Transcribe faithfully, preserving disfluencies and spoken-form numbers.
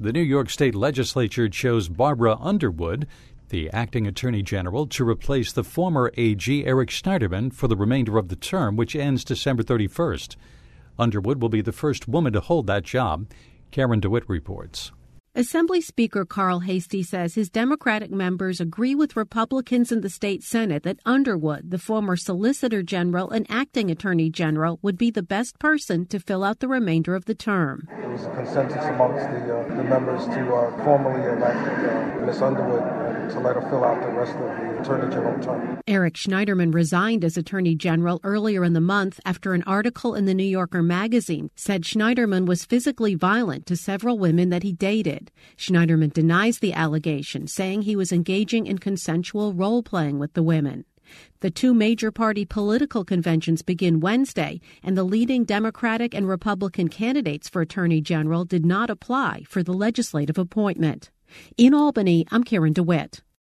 The New York State Legislature chose Barbara Underwood, the acting attorney general, to replace the former A G Eric Schneiderman for the remainder of the term, which ends December thirty-first. Underwood will be the first woman to hold that job. Karen DeWitt reports. Assembly Speaker Carl Heastie says his Democratic members agree with Republicans in the state Senate that Underwood, the former Solicitor General and acting Attorney General, would be the best person to fill out the remainder of the term. There was a consensus amongst the, uh, the members to uh, formally elect uh, Miz Underwood to let her fill out the rest of the Attorney General term. Eric Schneiderman resigned as Attorney General earlier in the month after an article in the New Yorker magazine said Schneiderman was physically violent to several women that he dated. Schneiderman denies the allegation, saying he was engaging in consensual role-playing with the women. The two major party political conventions begin Wednesday, and the leading Democratic and Republican candidates for Attorney General did not apply for the legislative appointment. In Albany, I'm Karen DeWitt.